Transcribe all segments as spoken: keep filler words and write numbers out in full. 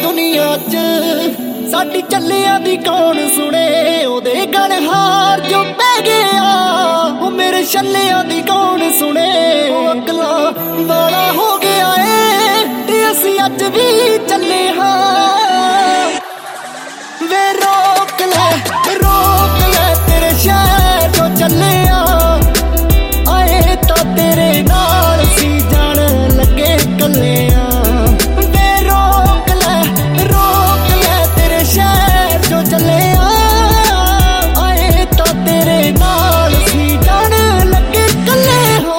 ਦੁਨੀਆ 'ਚ ਸਾਡੀ ਚੱਲਿਆਂ ਦੀ ਕੌਣ ਸੁਣੇ। ਉਹਦੇ ਗਲ ਹਾਰ ਜੋ ਪੈ ਗਿਆ ਉਹ ਮੇਰੇ ਛੱਲਿਆਂ ਦੀ ਕੌਣ ਸੁਣੇ। ਉਹ ਅਕਲਾਂ ਵਾਲਾ ਹੋ ਗਿਆ ਏ ਤੇ ਅਸੀਂ ਅੱਜ ਵੀ ਚੱਲੇ ਹਾਂ। ਵੇ ਰੋਕ ਲੈ ਰੋਕ ਲੈ ਤੇਰੇ ਸ਼ਹਿਰ ਜੋ ਚੱਲੇ ਆ। ਆਏ ਤਾਂ ਤੇਰੇ ਨਾਲ ਸੀ ਜਾਣ ਲੱਗੇ ਕੱਲੇ ਆ। ਵੇ ਰੋਕ ਲੈ ਰੋਕ ਲੈ ਤੇਰੇ ਸ਼ਹਿਰ ਜੋ ਚੱਲੇ ਆ। ਆਏ ਤਾਂ ਤੇਰੇ ਨਾਲ ਸੀ ਜਾਣ ਲੱਗੇ ਕੱਲੇ ਹਾਂ।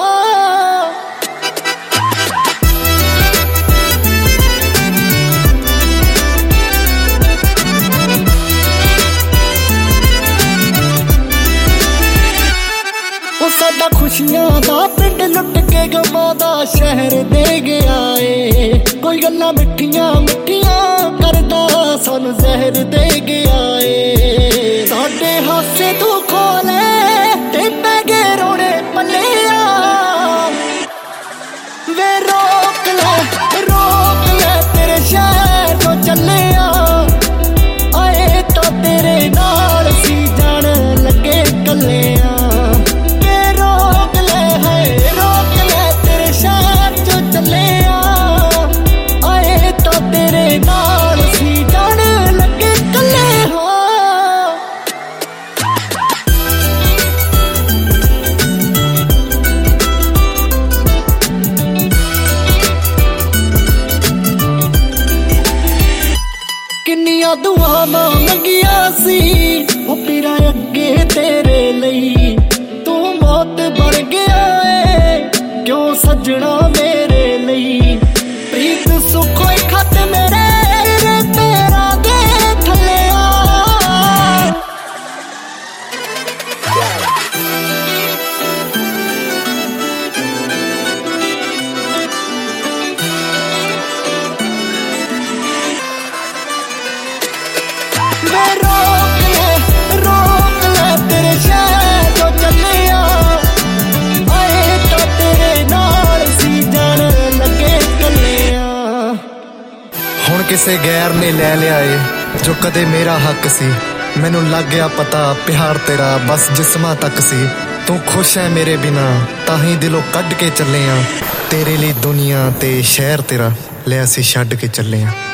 ਉਹ ਸਾਡਾ ਖੁਸ਼ੀਆਂ ਦਾ ਪਿੰਡ ਲੁੱਟ ਕੇ ਗਮਾਂ ਦਾ ਸ਼ਹਿਰ ਦੇ ਗਿਆ ਏ। ਕੋਈ ਗੱਲਾਂ ਮਿੱਠੀਆਂ ਮਿੱਠੀਆਂ ਕਰਦਾ ਸਾਨੂੰ ਜ਼ਹਿਰ ਦੇ ਗਿਆ ਏ। ਸਾਡੇ ਹਾਸੇ ਤੂੰ ਖੋਲੇ ਤੇ ਪੈ ਗਏ ਰੋਣੇ ਪੱਲਿਆ। ਵੇ ਰੋਕ ਲੈ ਰੋਕ ਲੈ ਤੇਰੇ ਸ਼ਹਿਰ ਜੋ ਚੱਲੇ ਆ। ਆਏ ਤਾਂ ਤੇਰੇ ਨਾਲ ਸੀ ਜਾਣ ਲੱਗੇ ਕੱਲੇ ਆ। ਨਾਲ ਸੀ ਜਾਣ ਲੱਗੇ ਕੱਲੇ ਹਾਂ। ਕਿੰਨੀਆਂ ਦੁਆਵਾਂ ਮੰਗੀਆਂ ਸੀ ਉਹ ਪੀਰਾਂ ਅੱਗੇ ਤੇਰੇ ਲਈ। ਤੂੰ ਮੌਤ ਬਣ ਗਿਆ ਏ ਕਿਉਂ ਸੱਜਣਾ ਮੇਰੇ ਲਈ। ਪ੍ਰੀਤ ਸੁੱਖੋਏ ਖਤ ਮੇਰੇ ਪੈਰਾਂ ਦੇ ਥੱਲੇ ਆ। ਵੇ ਰੋਕ ਲੈ ਰੋਕ ਲੈ ਤੇਰੇ ਸ਼ਹਿਰ ਜੋ ਚੱਲੇ ਆ। ਆਏ ਤਾਂ ਤੇਰੇ ਨਾਲ ਸੀ ਜਾਣ ਲੱਗੇ ਕੱਲੇ ਆ। ਹੁਣ ਕਿਸੇ ਗੈਰ ਨੇ ਲੈ ਲਿਆ ਏ ਜੋ ਕਦੇ ਮੇਰਾ ਹੱਕ ਸੀ। ਮੈਨੂੰ ਲੱਗ ਗਿਆ ਪਤਾ ਪਿਆਰ ਤੇਰਾ ਬਸ ਜਿਸਮਾਂ ਤੱਕ ਸੀ। ਤੂੰ ਖੁਸ਼ ਹੈ ਮੇਰੇ ਬਿਨਾ ਤਾਂ ਹੀ ਦਿਲੋਂ ਕੱਢ ਕੇ ਚੱਲੇ ਆ। ਤੇਰੇ ਲਈ ਦੁਨੀਆ ਤੇ ਸ਼ਹਿਰ ਤੇਰਾ ਲੈ ਅਸੀਂ ਛੱਡ ਕੇ ਚੱਲੇ ਆ।